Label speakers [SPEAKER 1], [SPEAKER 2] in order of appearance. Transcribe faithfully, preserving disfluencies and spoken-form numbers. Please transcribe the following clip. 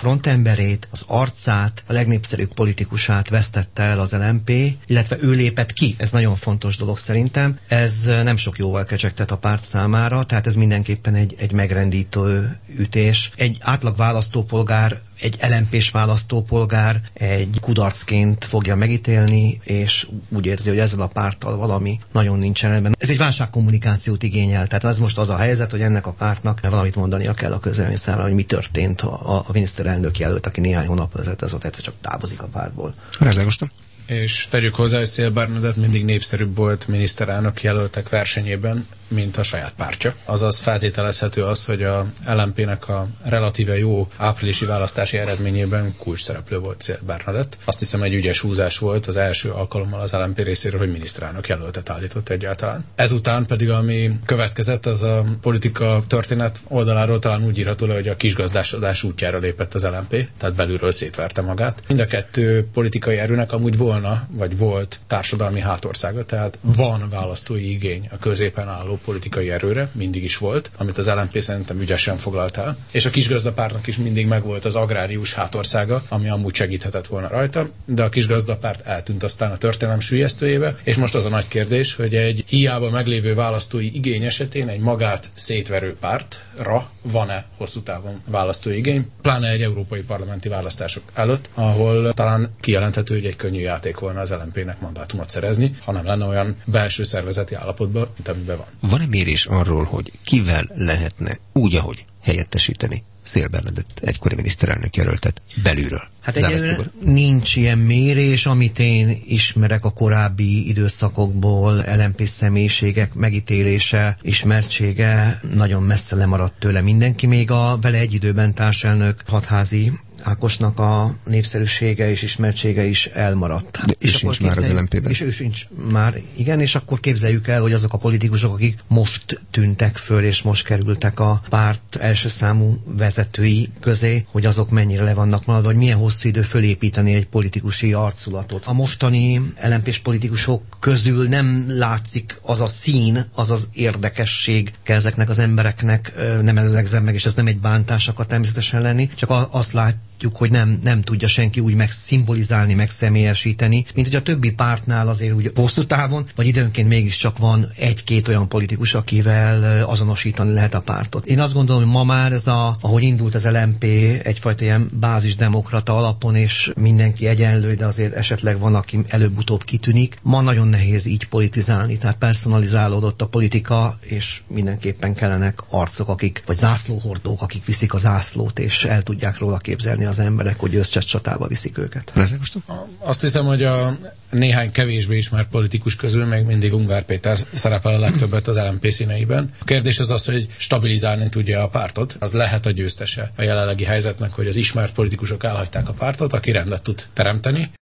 [SPEAKER 1] frontemberét, az arcát, a legnépszerűbb politikusát vesztette el az el em pé, illetve ő lépett ki. Ez nagyon fontos dolog szerintem. Ez nem sok jóval kecsegtet a párt számára, tehát ez mindenképpen egy, egy megrendítő ütés. Egy átlag választópolgár, egy el em pés választópolgár egy kudarcként fogja megítélni, és úgy érzi, hogy ezzel a párttal valami nagyon nincsen rendben. Ez egy válságkommunikációt igényel, tehát ez most az a helyzet, hogy ennek a pártnak valamit mondania kell a közvélemény számára, hogy mi történt a, a miniszterelnök jelölt, aki néhány hónap ezelőtt ez ott egyszer csak távozik a pártból.
[SPEAKER 2] Rezegostam.
[SPEAKER 3] És tegyük hozzá, hogy Széll Bernadett mindig népszerűbb volt miniszterelnök jelöltek versenyében, mint a saját pártja. Azaz feltételezhető az, hogy a el em pének a relatíve jó áprilisi választási eredményében kulcs szereplő volt Széll Bernadett. Azt hiszem, egy ügyes húzás volt az első alkalommal az el em pé részéről, hogy miniszterelnök jelöltet állított egyáltalán. Ezután pedig, ami következett, az a politika történet oldaláról talán úgy írható le, hogy a kisgazdásodás útjára lépett az el em pé, tehát belülről szétverte magát. Mind a kettő politikai erőnek amúgy volna, vagy volt társadalmi hátországa, tehát van választói igény a középen álló politikai erőre, mindig is volt, amit az el em pé szerintem ügyesen foglalt el, és a kisgazdapártnak is mindig megvolt az agrárius hátországa, ami amúgy segíthetett volna rajta, de a kisgazdapárt eltűnt aztán a történelem süllyesztőjébe, és most az a nagy kérdés, hogy egy hiába meglévő választói igény esetén egy magát szétverő pártra van-e hosszú távon választói igény, pláne egy európai parlamenti választások előtt, ahol talán kijelenthető, hogy egy könnyű játék volna az el em pének mandátumot szerezni, ha nem lenne olyan belső szervezeti állapotban, mint amiben van.
[SPEAKER 2] Van-e mérés arról, hogy kivel lehetne úgy, ahogy helyettesíteni Széll Bernadett egykori miniszterelnök jelöltet belülről?
[SPEAKER 1] Hát egyelőre nincs ilyen mérés, amit én ismerek a korábbi időszakokból, el em pé személyiségek megítélése, ismertsége nagyon messze lemaradt tőle mindenki, még a vele egy időben társelnök Hatházi Ákosnak a népszerűsége és ismertsége is elmaradt.
[SPEAKER 2] De és sincs már az el em pében.
[SPEAKER 1] És ő sincs már, igen, és akkor képzeljük el, hogy azok a politikusok, akik most tűntek föl, és most kerültek a párt első számú vezetői közé, hogy azok mennyire le vannak maradva, vagy milyen hosszú idő fölépíteni egy politikusi arculatot. A mostani el em pés politikusok közül nem látszik az a szín, az az érdekesség ezeknek az embereknek, nem előlegzem meg, és ez nem egy bántás akar természetesen lenni, csak azt lát hogy nem, nem tudja senki úgy megszimbolizálni, megszemélyesíteni, mint hogy a többi pártnál azért úgy hosszú távon, vagy időnként mégiscsak van egy-két olyan politikus, akivel azonosítani lehet a pártot. Én azt gondolom, hogy ma már ez a, ahogy indult az el em pé egyfajta ilyen bázisdemokrata alapon, és mindenki egyenlő, de azért esetleg van, aki előbb-utóbb kitűnik. Ma nagyon nehéz így politizálni, tehát personalizálódott a politika, és mindenképpen kellenek arcok, akik, vagy zászlóhordók, akik viszik a zászlót, és el tudják róla képzelni az emberek, hogy összes csatába viszik őket.
[SPEAKER 3] Azt hiszem, hogy a néhány kevésbé ismert politikus közül még mindig Ungár Péter szerepel a legtöbbet az el em pé színeiben. A kérdés az az, hogy stabilizálni tudja a pártot. Az lehet a győztese a jelenlegi helyzetnek, hogy az ismert politikusok elhagyták a pártot, aki rendet tud teremteni.